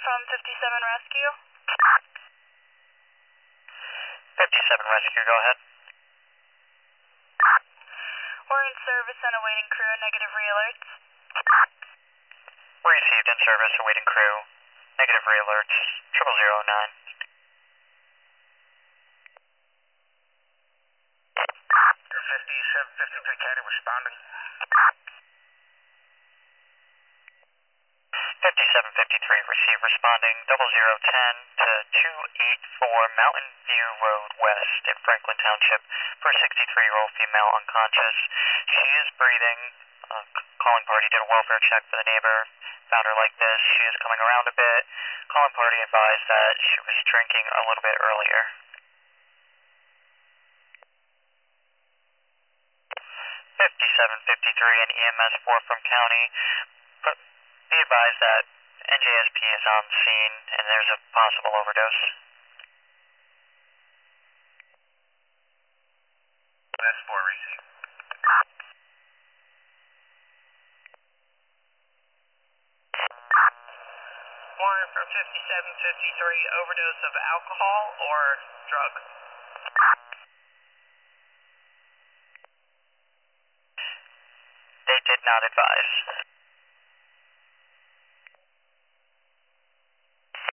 from 57 Rescue. 57 Rescue, go ahead. We're in service and awaiting crew, negative re-alerts. We received in service, awaiting crew, negative re-alerts, 0009. 5753 Caddy responding. 5753, receive responding 0010 to 284 Mountain View Road West in Franklin Township for a 63-year-old female unconscious. She is breathing. Calling party did a welfare check for the neighbor. Found her like this. She is coming around a bit. Calling party advised that she was drinking a little bit earlier. 5753 and EMS 4 from county. Be advised that NJSP is on scene and there's a possible overdose. That's 4 receive. Warrant for 5753, overdose of alcohol or drug? They did not advise.